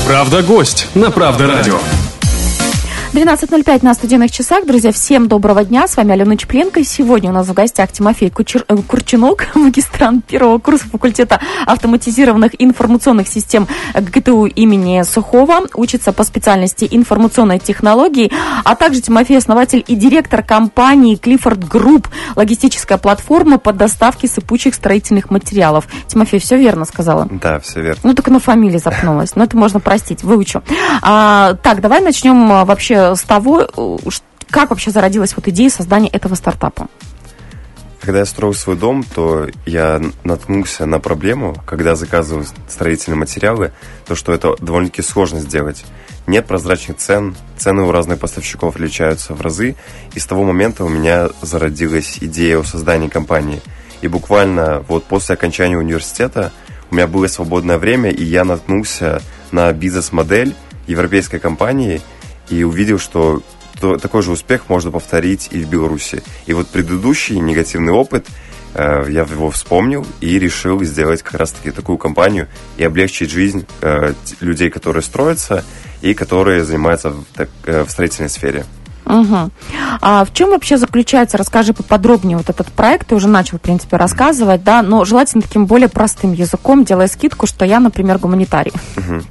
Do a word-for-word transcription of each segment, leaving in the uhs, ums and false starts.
Правда, гость на Правда радио. двенадцать ноль пять на студийных часах. Друзья, всем доброго дня. С вами Алена Чепленко. Сегодня у нас в гостях Тимофей Кучер... Курчинок, магистрант первого курса факультета автоматизированных информационных систем ГТУ имени Сухого. Учится по специальности информационной технологии. А также Тимофей, основатель и директор компании Clifford Group, логистическая платформа по доставке сыпучих строительных материалов. Тимофей, все верно сказала? Да, все верно. Ну, только на фамилии запнулась. Но это можно простить, выучу. А, так, давай начнем вообще с того, как вообще зародилась вот идея создания этого стартапа. Когда я строил свой дом, то я наткнулся на проблему, когда заказываю строительные материалы, то, что это довольно-таки сложно сделать. Нет прозрачных цен, цены у разных поставщиков отличаются в разы, и с того момента у меня зародилась идея о создании компании. И буквально вот после окончания университета у меня было свободное время, и я наткнулся на бизнес-модель европейской компании, и увидел, что то, такой же успех можно повторить и в Беларуси. И вот предыдущий негативный опыт, э, я его вспомнил и решил сделать как раз-таки такую компанию и облегчить жизнь э, людей, которые строятся и которые занимаются в, так, э, в строительной сфере. Угу. А в чем вообще заключается, расскажи поподробнее вот этот проект, ты уже начал, в принципе, рассказывать, да, но желательно таким более простым языком, делая скидку, что я, например, гуманитарий. Угу.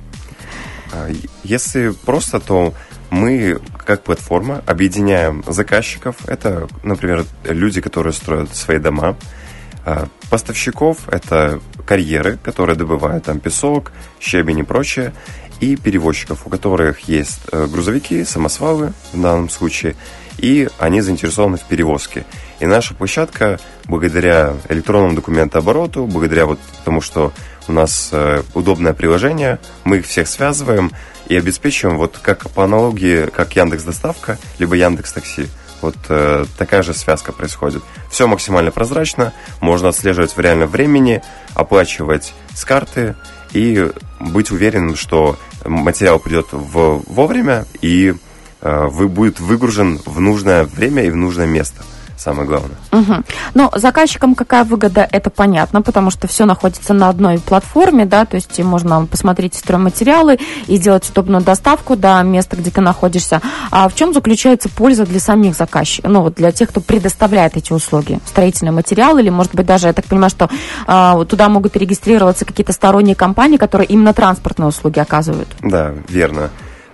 Если просто, то мы, как платформа, объединяем заказчиков. Это, например, люди, которые строят свои дома. Поставщиков – это карьеры, которые добывают там песок, щебень и прочее. И перевозчиков, у которых есть грузовики, самосвалы в данном случае, и они заинтересованы в перевозке. И наша площадка, благодаря электронному документообороту, благодаря вот тому, что у нас удобное приложение, мы их всех связываем и обеспечиваем, вот как по аналогии, как Яндекс.Доставка, либо Яндекс.Такси. Вот э, такая же связка происходит. Все максимально прозрачно, можно отслеживать в реальном времени, оплачивать с карты и быть уверенным, что материал придет в, вовремя и э, вы, будет выгружен в нужное время и в нужное место. Самое главное. Угу. Но заказчикам какая выгода, это понятно, потому что все находится на одной платформе, да, то есть можно посмотреть стройматериалы и сделать удобную доставку до места, где ты находишься. А в чем заключается польза для самих заказчиков, ну вот для тех, кто предоставляет эти услуги, строительные материалы, или, может быть, даже, я так понимаю, что а, туда могут регистрироваться какие-то сторонние компании, которые именно транспортные услуги оказывают? Да, верно.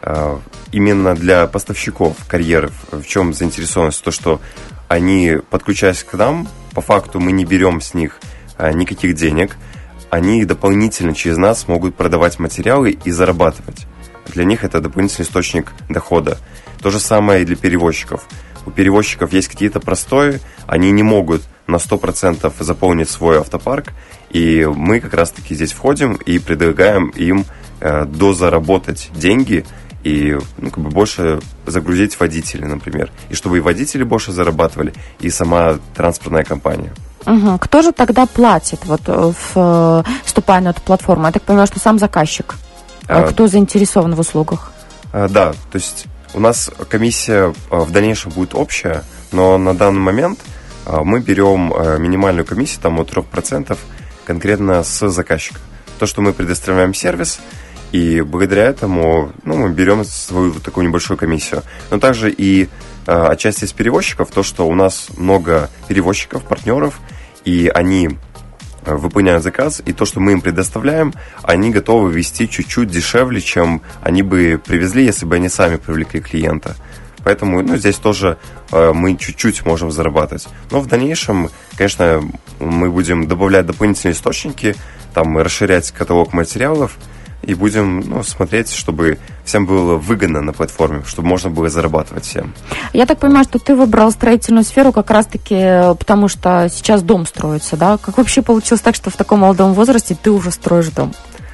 Именно для поставщиков карьеров в чем заинтересованность? То, что они, подключаясь к нам, по факту мы не берем с них а, никаких денег, они дополнительно через нас могут продавать материалы и зарабатывать. Для них это дополнительный источник дохода. То же самое и для перевозчиков. У перевозчиков есть какие-то простои, они не могут на сто процентов заполнить свой автопарк, и мы как раз-таки здесь входим и предлагаем им э, дозаработать деньги, и ну, как бы больше загрузить водителей, например. И чтобы и водители больше зарабатывали, и сама транспортная компания. Угу. Кто же тогда платит, вот, в, вступая на эту платформу? Я так понимаю, что сам заказчик. А, Кто заинтересован в услугах? А, да, то есть у нас комиссия в дальнейшем будет общая, но на данный момент мы берем минимальную комиссию, там от трех процентов конкретно с заказчика. То, что мы предоставляем сервис, и благодаря этому ну, мы берем свою такую небольшую комиссию. Но также и э, отчасти из перевозчиков, то, что у нас много перевозчиков, партнеров, и они выполняют заказ, и то, что мы им предоставляем, они готовы везти чуть-чуть дешевле, чем они бы привезли, если бы они сами привлекли клиента. Поэтому ну, здесь тоже э, мы чуть-чуть можем зарабатывать. Но в дальнейшем, конечно, мы будем добавлять дополнительные источники, там, расширять каталог материалов, и будем ну, смотреть, чтобы всем было выгодно на платформе, чтобы можно было зарабатывать всем. Я так понимаю, что ты выбрал строительную сферу как раз-таки потому, что сейчас дом строится, да? Как вообще получилось так, что в таком молодом возрасте ты уже строишь дом?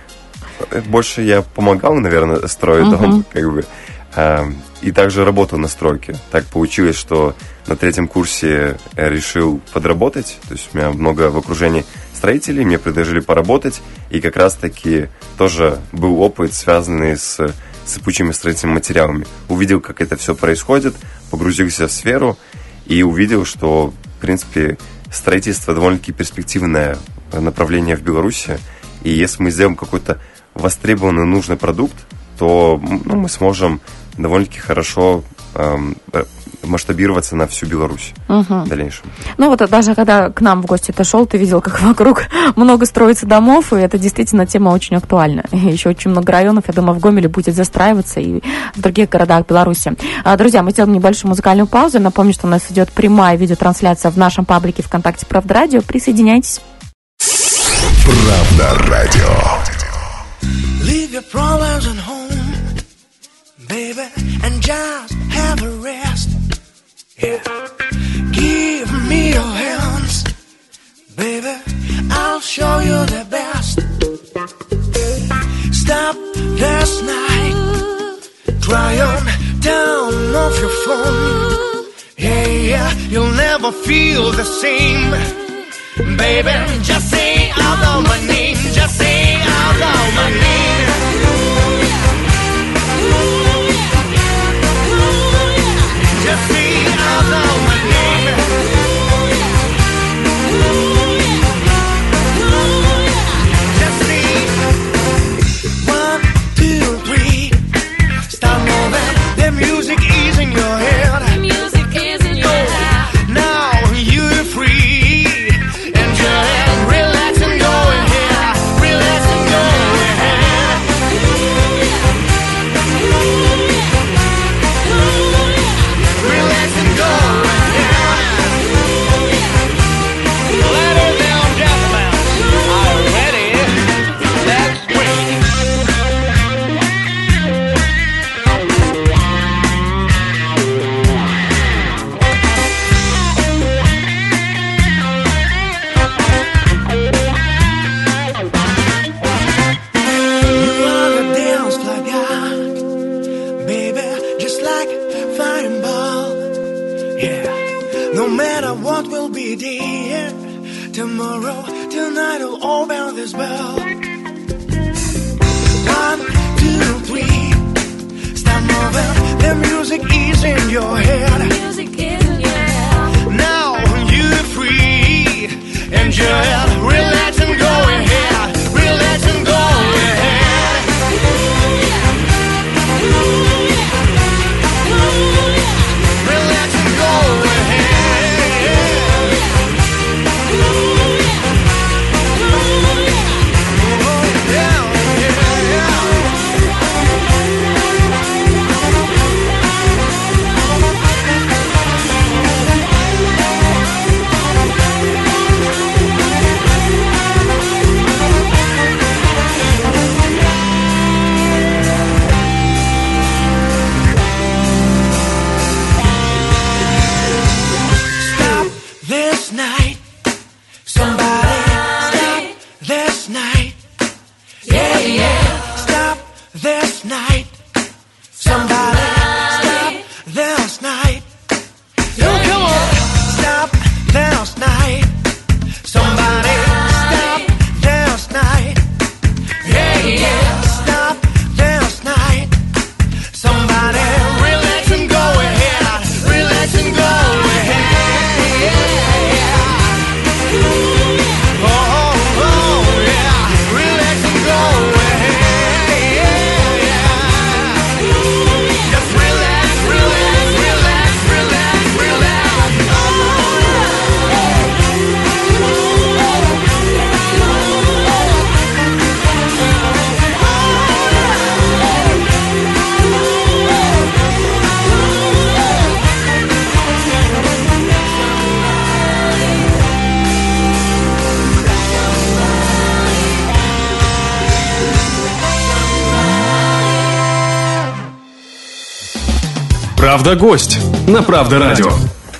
Больше я помогал, наверное, строить uh-huh. дом, как бы. И также работал на стройке. Так получилось, что на третьем курсе я решил подработать. То есть у меня много в окружении строителей, мне предложили поработать. И как раз-таки тоже был опыт, связанный с сыпучими строительными материалами. Увидел, как это все происходит, погрузился в сферу и увидел, что, в принципе, строительство довольно-таки перспективное направление в Беларуси. И если мы сделаем какой-то востребованный, нужный продукт, то ну, мы сможем довольно-таки хорошо эм, масштабироваться на всю Беларусь угу. в дальнейшем. Ну вот даже когда к нам в гости ты шел, ты видел, как вокруг много строится домов, и это действительно тема очень актуальна. И еще очень много районов, я думаю, в Гомеле будет застраиваться и в других городах Беларуси. Друзья, мы сделаем небольшую музыкальную паузу. Напомню, что у нас идет прямая видеотрансляция в нашем паблике ВКонтакте «Правда радио». Присоединяйтесь. Правда радио. Leave your problems at home, baby, and just have a rest. Yeah. Give me your hands, baby, I'll show you the best. Stop this night, try on down off your phone. Yeah, yeah, you'll never feel the same. Baby, just say out my name, just say out my name. Just say out my name. Just say one, two, three. Start moving, the music is in your head. The music is in your head. Now you're free. Relax and go ahead. Relax and go ahead. Relax and go ahead. Ladder down, death mouse. Are you ready? Let's wait. What will be there tomorrow, tonight will all bound this bell. One, two, three. Start moving, the music is in your head. The music is in your head. Now you're free. Enjoy it, relax and go ahead. Relax and go ahead. Relax and go ahead. Правда гость на Правда радио.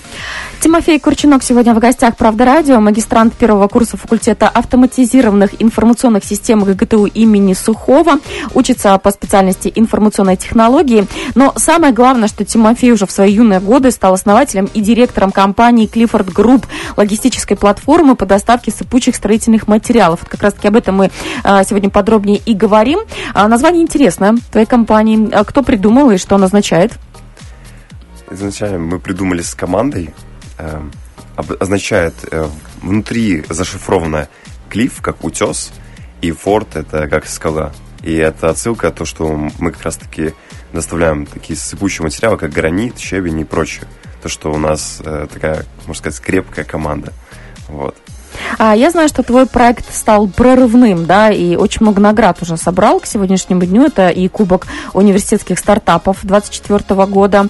Тимофей Курчинок сегодня в гостях «Правда радио», магистрант первого курса факультета автоматизированных информационных систем ГГТУ имени Сухого, учится по специальности информационной технологии. Но самое главное, что Тимофей уже в свои юные годы стал основателем и директором компании Clifford Group, логистической платформы по доставке сыпучих строительных материалов. Вот как раз-таки об этом мы сегодня подробнее и говорим. Название интересное твоей компании. Кто придумал и что он означает? Изначально мы придумали с командой. Означает внутри зашифровано клифф, как утес, и форт — это как скала. И это отсылка на то, что мы как раз-таки доставляем такие сыпучие материалы, как гранит, щебень и прочее. То, что у нас э, такая, можно сказать, крепкая команда. Вот. А я знаю, что твой проект стал прорывным, да, и очень много наград уже собрал к сегодняшнему дню. Это и Кубок университетских стартапов двадцать четвёртого года,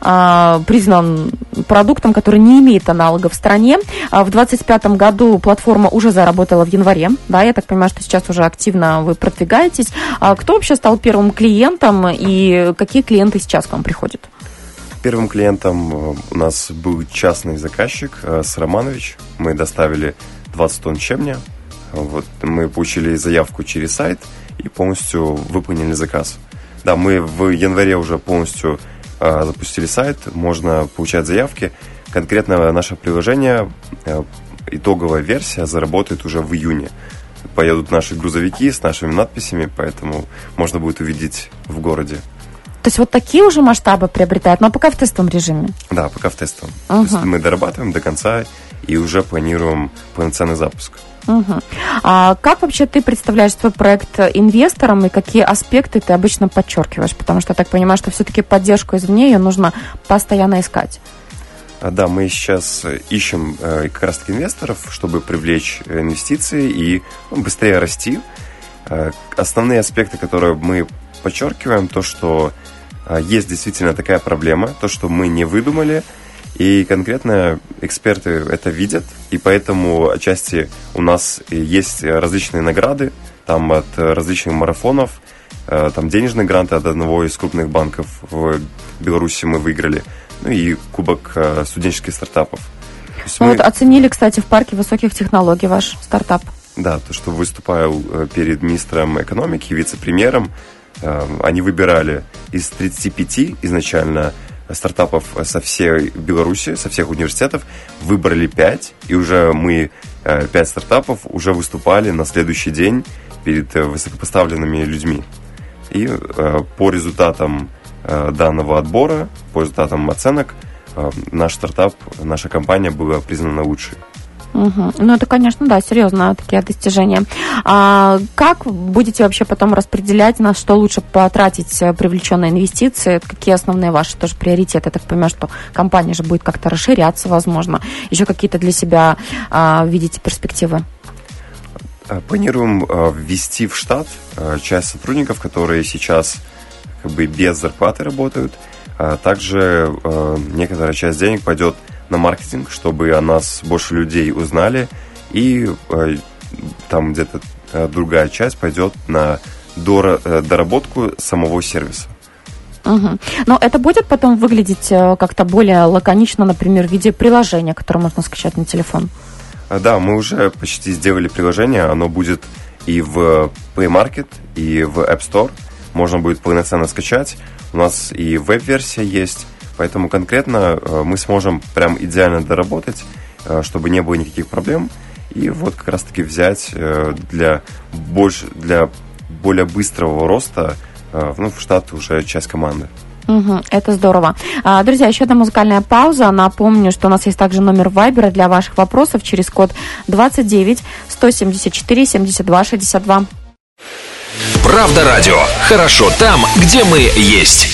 а, признан продуктом, который не имеет аналогов в стране. А в двадцать пятом году платформа уже заработала в январе, да, я так понимаю, что сейчас уже активно вы продвигаетесь. А кто вообще стал первым клиентом и какие клиенты сейчас к вам приходят? Первым клиентом у нас был частный заказчик Сараманович. Мы доставили двадцать тонн щебня. Вот, мы получили заявку через сайт и полностью выполнили заказ. Да, мы в январе уже полностью э, запустили сайт. Можно получать заявки. Конкретно наше приложение, э, итоговая версия, заработает уже в июне. Поедут наши грузовики с нашими надписями, поэтому можно будет увидеть в городе. То есть вот такие уже масштабы приобретают, но пока в тестовом режиме? Да, пока в тестовом. Uh-huh. То есть мы дорабатываем до конца и уже планируем полноценный запуск. Uh-huh. А как вообще ты представляешь свой проект инвесторам и какие аспекты ты обычно подчеркиваешь? Потому что я так понимаю, что все-таки поддержку извне ее нужно постоянно искать. Да, мы сейчас ищем как раз-таки инвесторов, чтобы привлечь инвестиции и ну, быстрее расти. Основные аспекты, которые мы подчеркиваем, то, что есть действительно такая проблема, то, что мы не выдумали, и конкретно эксперты это видят, и поэтому отчасти у нас есть различные награды, там от различных марафонов, там денежные гранты от одного из крупных банков в Беларуси мы выиграли, ну и кубок студенческих стартапов. Мы... Вот оценили, кстати, в парке высоких технологий ваш стартап. Да, то, что выступал перед министром экономики, вице-премьером, они выбирали из тридцати пяти изначально стартапов со всей Беларуси, со всех университетов, выбрали пять, и уже мы пять стартапов уже выступали на следующий день перед высокопоставленными людьми. И по результатам данного отбора, по результатам оценок, наш стартап, наша компания была признана лучшей. Угу. Ну, это, конечно, да, серьезно, такие достижения. А как будете вообще потом распределять, на что лучше потратить привлеченные инвестиции? Какие основные ваши тоже приоритеты? Я так понимаю, что компания же будет как-то расширяться, возможно. Еще какие-то для себя а, видите перспективы? Планируем а, ввести в штат а, часть сотрудников, которые сейчас как бы без зарплаты работают. А также а, некоторая часть денег пойдет на маркетинг, чтобы о нас больше людей узнали, и э, там где-то э, другая часть пойдет на дор- э, доработку самого сервиса. Угу. Но это будет потом выглядеть э, как-то более лаконично, например, в виде приложения, которое можно скачать на телефон? А, да, мы уже почти сделали приложение, оно будет и в Play Market, и в App Store, можно будет полноценно скачать, у нас и веб-версия есть. Поэтому конкретно мы сможем прям идеально доработать, чтобы не было никаких проблем. И вот как раз-таки взять для, больше, для более быстрого роста ну, в штат уже часть команды. Угу, это здорово. А, друзья, еще одна музыкальная пауза. Напомню, что у нас есть также номер Вайбера для ваших вопросов через код двадцать девять сто семьдесят четыре семьдесят два шестьдесят два. Правда радио. Хорошо там, где мы есть.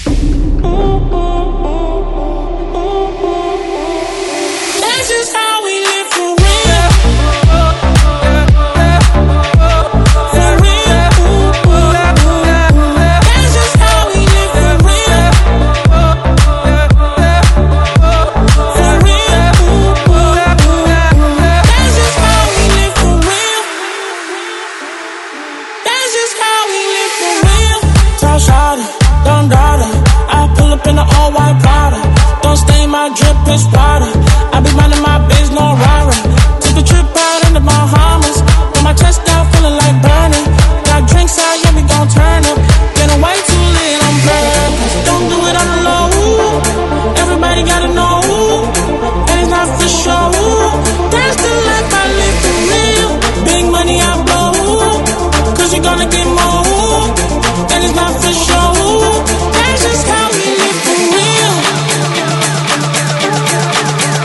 Drip is water. I be minding my biz, no rara. Took a trip out in the Bahamas. Put my chest down, feeling like burning. Got drinks out, yeah, we gon' turn up. Getting way too lit, I'm purpose. Don't do it on the low. Everybody gotta know. And it's not for show. That's the life I live for real. Big money I blow. Cause you're gonna get more. And it's not for show. That's just how we live for real.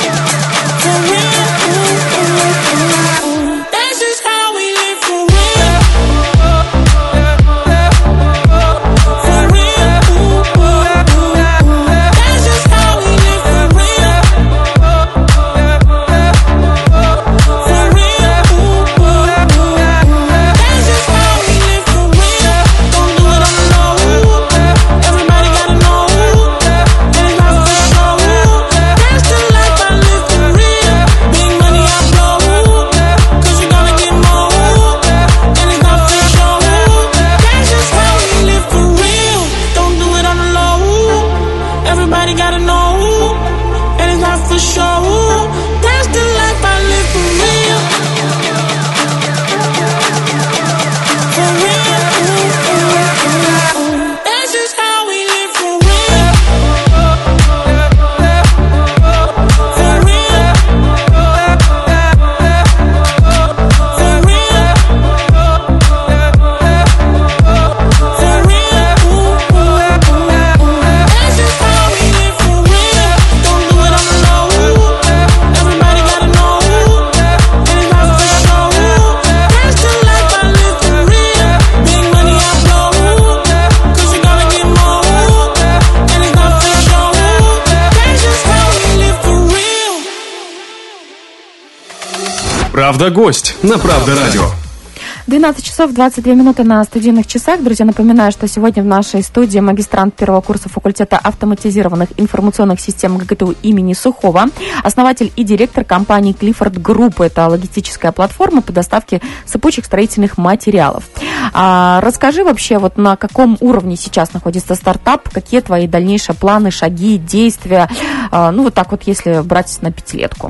Правда-гость на Правда-радио. двенадцать часов двадцать две минуты на студийных часах. Друзья, напоминаю, что сегодня в нашей студии магистрант первого курса факультета автоматизированных информационных систем ГГТУ имени Сухого, основатель и директор компании Clifford Group. Это логистическая платформа по доставке сыпучих строительных материалов. А, расскажи вообще, вот на каком уровне сейчас находится стартап, какие твои дальнейшие планы, шаги, действия, а, ну вот так вот, если брать на пятилетку.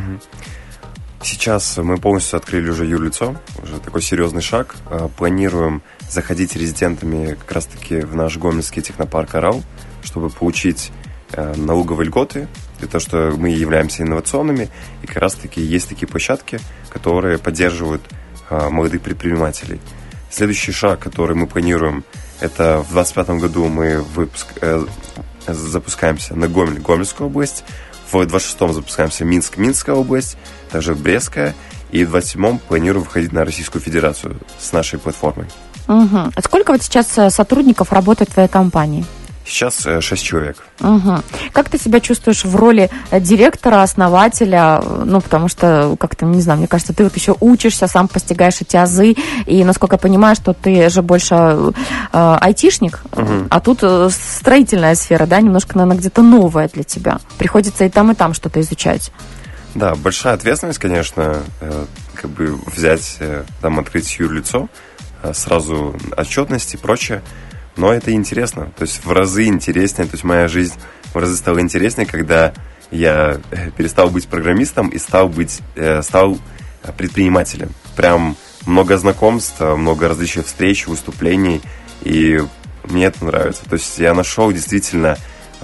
Сейчас мы полностью открыли уже юрлицо, уже такой серьезный шаг. Планируем заходить резидентами как раз-таки в наш гомельский технопарк «Орал», чтобы получить налоговые льготы, для того, что мы являемся инновационными, и как раз-таки есть такие площадки, которые поддерживают молодых предпринимателей. Следующий шаг, который мы планируем, это в двадцать пятом году мы выпуск, э, запускаемся на Гомель, Гомельскую область, в двадцать шестом запускаемся Минск, Минская область, также Брестская, и в двадцать седьмом планируем выходить на Российскую Федерацию с нашей платформой. Угу. А сколько вот сейчас сотрудников работает в твоей компании? Сейчас шесть человек. Угу. Как ты себя чувствуешь в роли директора, основателя? Ну, потому что, как-то, не знаю, мне кажется, ты вот еще учишься, сам постигаешь эти азы, и, насколько я понимаю, что ты же больше э, айтишник, угу. а тут строительная сфера, да, немножко, наверное, где-то новая для тебя. Приходится и там, и там что-то изучать. Да, большая ответственность, конечно, э, как бы взять, э, там, открыть юрлицо, э, сразу отчетность и прочее. Но это интересно, то есть в разы интереснее, то есть моя жизнь в разы стала интереснее, когда я перестал быть программистом и стал быть, стал предпринимателем. Прям много знакомств, много различных встреч, выступлений, и мне это нравится. То есть я нашел действительно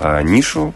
нишу,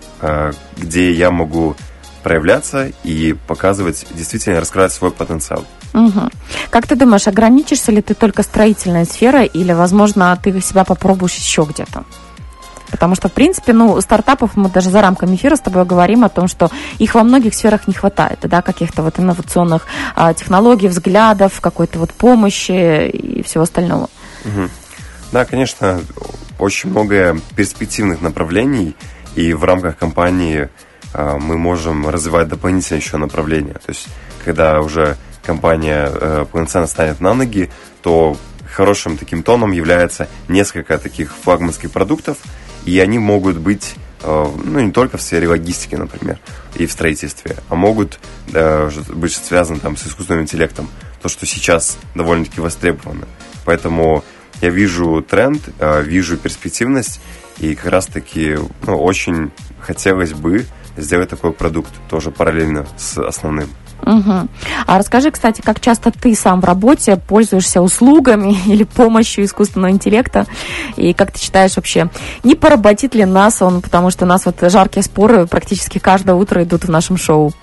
где я могу проявляться и показывать, действительно раскрывать свой потенциал. Угу. Как ты думаешь, ограничишься ли ты только строительной сферой или, возможно, ты себя попробуешь еще где-то? Потому что, в принципе, ну, стартапов, мы даже за рамками эфира с тобой говорим о том, что их во многих сферах не хватает, да, каких-то вот инновационных а, технологий, взглядов, какой-то вот помощи и всего остального. Угу. Да, конечно, очень много перспективных направлений, и в рамках компании а, мы можем развивать дополнительные еще направления. То есть, когда уже компания э, полноценно станет на ноги, то хорошим таким тоном является несколько таких флагманских продуктов, и они могут быть, э, ну, не только в сфере логистики, например, и в строительстве, а могут э, быть связаны там с искусственным интеллектом, то, что сейчас довольно-таки востребовано. Поэтому я вижу тренд, э, вижу перспективность, и как раз-таки, ну, очень хотелось бы сделать такой продукт тоже параллельно с основным. Угу. А расскажи, кстати, как часто ты сам в работе пользуешься услугами или помощью искусственного интеллекта, и как ты считаешь вообще, не поработит ли нас он, потому что у нас вот жаркие споры практически каждое утро идут в нашем шоу.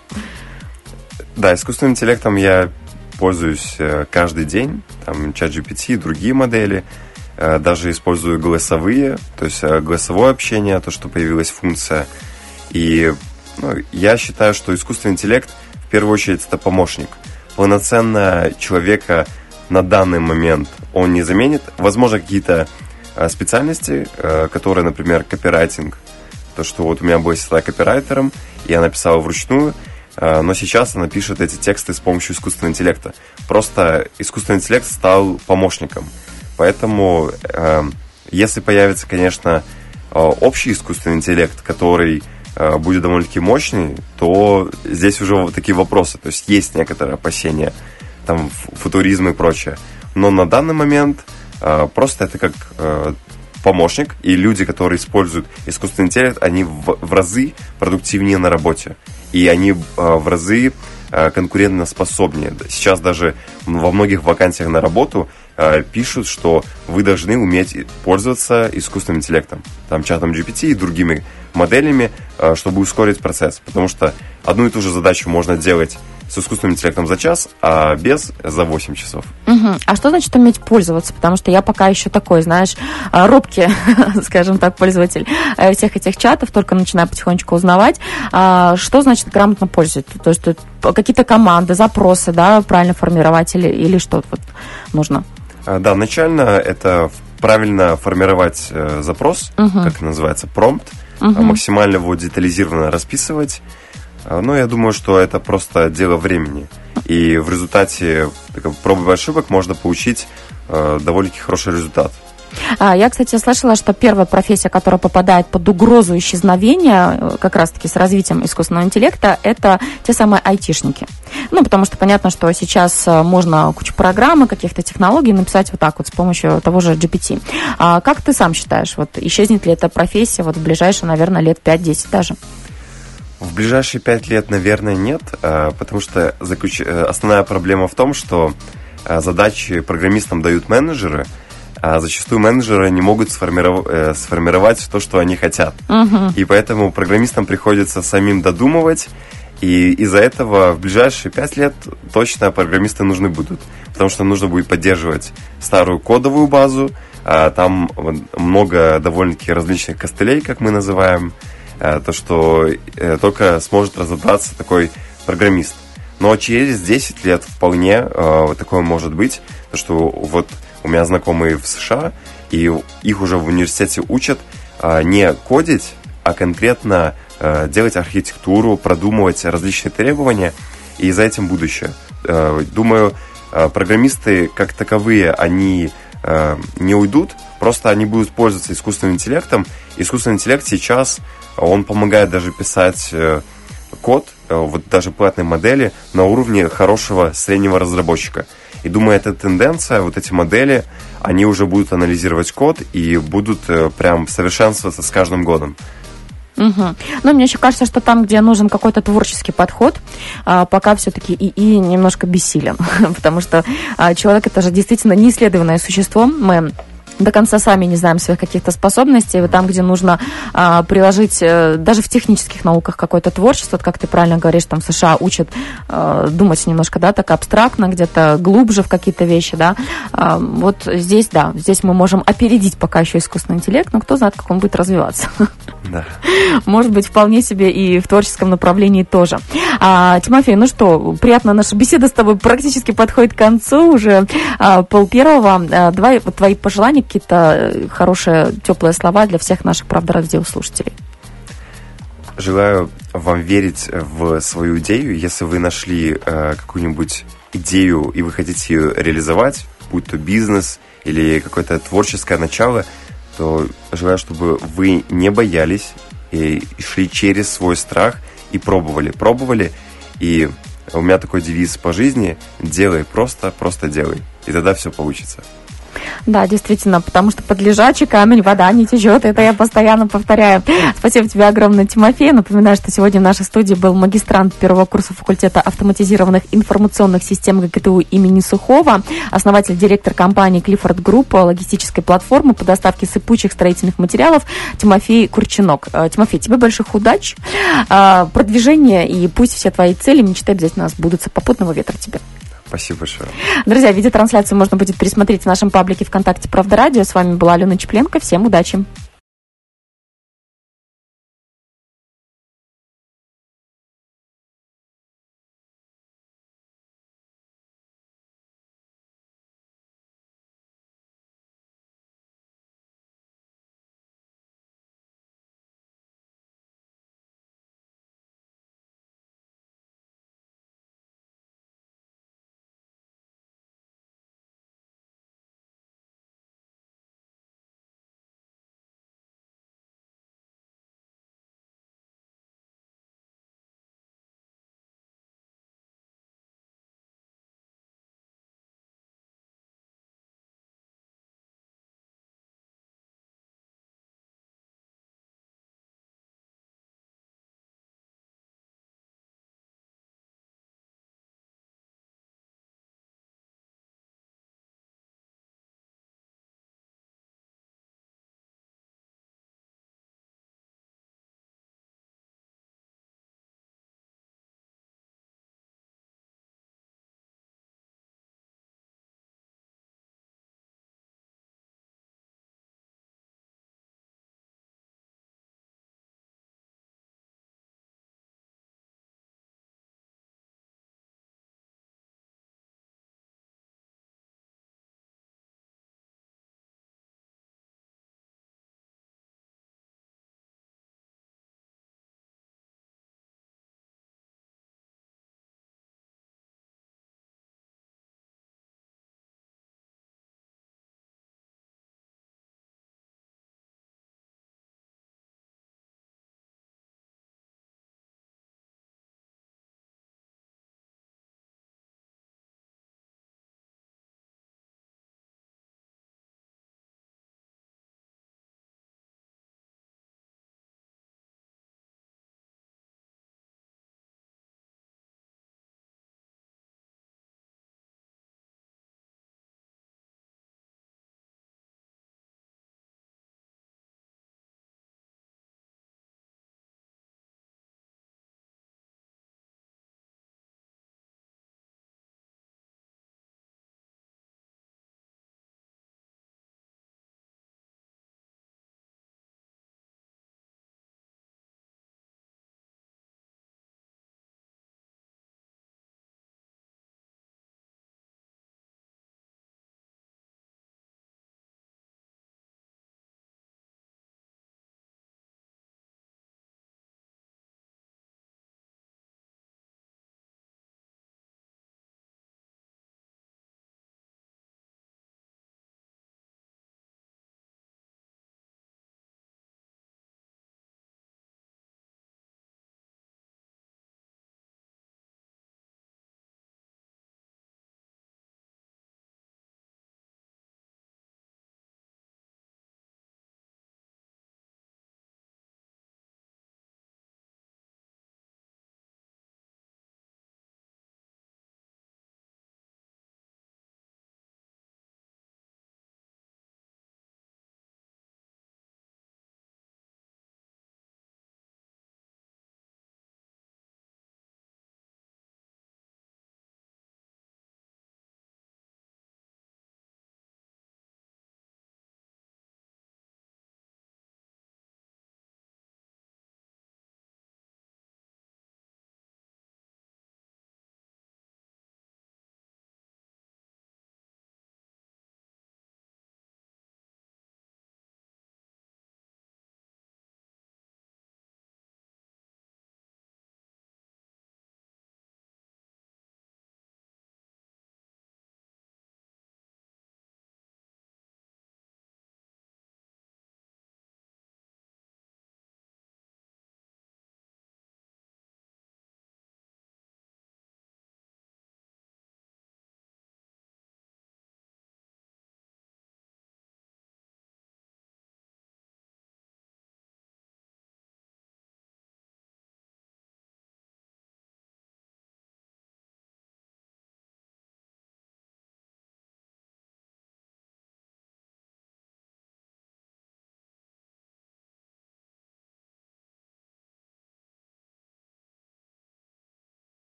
Да, искусственным интеллектом я пользуюсь каждый день, там ChatGPT и другие модели, даже использую голосовые, то есть голосовое общение, то, что появилась функция, и ну, я считаю, что искусственный интеллект в первую очередь это помощник. Полноценно человека на данный момент он не заменит. Возможно, какие-то специальности, которые, например, копирайтинг. То, что вот у меня была сестра копирайтером, и она писала вручную, но сейчас она пишет эти тексты с помощью искусственного интеллекта. Просто искусственный интеллект стал помощником. Поэтому, если появится, конечно, общий искусственный интеллект, который будет довольно-таки мощный, то здесь уже вот такие вопросы. То есть есть некоторые опасения, там, футуризм и прочее. Но на данный момент э, просто это как э, помощник, и люди, которые используют искусственный интеллект, они в, в разы продуктивнее на работе. И они э, в разы э, конкурентоспособнее. Сейчас даже во многих вакансиях на работу э, пишут, что вы должны уметь пользоваться искусственным интеллектом, там, чатом джи пи ти и другими моделями, чтобы ускорить процесс. Потому что одну и ту же задачу можно делать с искусственным интеллектом за час, а без за восемь часов. Угу. А что значит уметь пользоваться? Потому что я пока еще такой, знаешь, робкий, скажем так, пользователь всех этих чатов, только начинаю потихонечку узнавать. Что значит грамотно пользоваться? То есть какие-то команды, запросы, да, правильно формировать или, или что вот нужно? Да, начально это правильно формировать э, запрос, угу. как это называется, промпт, угу. максимально его детализированно расписывать. Но я думаю, что это просто дело времени. И в результате такой пробы и ошибок можно получить э, довольно-таки хороший результат. А, я, кстати, слышала, что первая профессия, которая попадает под угрозу исчезновения, как раз-таки с развитием искусственного интеллекта, это те самые айтишники. Ну, потому что понятно, что сейчас можно кучу программ и каких-то технологий написать вот так вот с помощью того же джи пи ти. А как ты сам считаешь, вот исчезнет ли эта профессия вот в ближайшие, наверное, лет пять-десять даже? В ближайшие пять лет, наверное, нет, потому что заключ... основная проблема в том, что задачи программистам дают менеджеры, а зачастую менеджеры не могут сформиров... сформировать то, что они хотят. Uh-huh. И поэтому программистам приходится самим додумывать, и из-за этого в ближайшие пять лет точно программисты нужны будут, потому что нужно будет поддерживать старую кодовую базу, там много довольно-таки различных костылей, как мы называем, то, что только сможет разобраться такой программист. Но через десять лет вполне такое может быть, то, что вот у меня знакомые в США, и их уже в университете учат не кодить, а конкретно делать архитектуру, продумывать различные требования, и за этим будущее. Думаю, программисты как таковые, они не уйдут, просто они будут пользоваться искусственным интеллектом. Искусственный интеллект сейчас, он помогает даже писать код, вот даже платные модели, на уровне хорошего среднего разработчика. И думаю, эта тенденция, вот эти модели, они уже будут анализировать код и будут прям совершенствоваться с каждым годом. Угу. Но мне еще кажется, что там, где нужен какой-то творческий подход, пока все-таки ИИ немножко бессилен. Потому что человек — это же действительно неисследованное существо. Мы до конца сами не знаем своих каких-то способностей. Вот там, где нужно а, приложить а, даже в технических науках какое-то творчество, вот как ты правильно говоришь, там в США учат а, думать немножко, да, так абстрактно, где-то глубже в какие-то вещи, да. А, вот здесь, да, здесь мы можем опередить пока еще искусственный интеллект, но кто знает, как он будет развиваться. Да. Может быть, вполне себе и в творческом направлении тоже. А, Тимофей, ну что, приятно, наша беседа с тобой практически подходит к концу, уже а, пол первого. А, давай вот твои пожелания, какие-то хорошие, теплые слова для всех наших «Правда радиослушателей». Желаю вам верить в свою идею. Если вы нашли э, какую-нибудь идею и вы хотите ее реализовать, будь то бизнес или какое-то творческое начало, то желаю, чтобы вы не боялись и шли через свой страх и пробовали. Пробовали, и у меня такой девиз по жизни: делай просто, просто делай. И тогда все получится. Да, действительно, потому что под лежачий камень вода не течет, это я постоянно повторяю. Спасибо тебе огромное, Тимофей. Напоминаю, что сегодня в нашей студии был магистрант первого курса факультета автоматизированных информационных систем ГКТУ имени Сухого, основатель, директор компании Clifford Group, логистической платформы по доставке сыпучих строительных материалов Тимофей Курчинок. Тимофей, тебе больших удач, продвижения, и пусть все твои цели, мечты обязательно сбудутся. Попутного ветра тебе. Спасибо большое. Друзья, видеотрансляцию можно будет пересмотреть в нашем паблике ВКонтакте «Правда радио». С вами была Алена Чепленко. Всем удачи!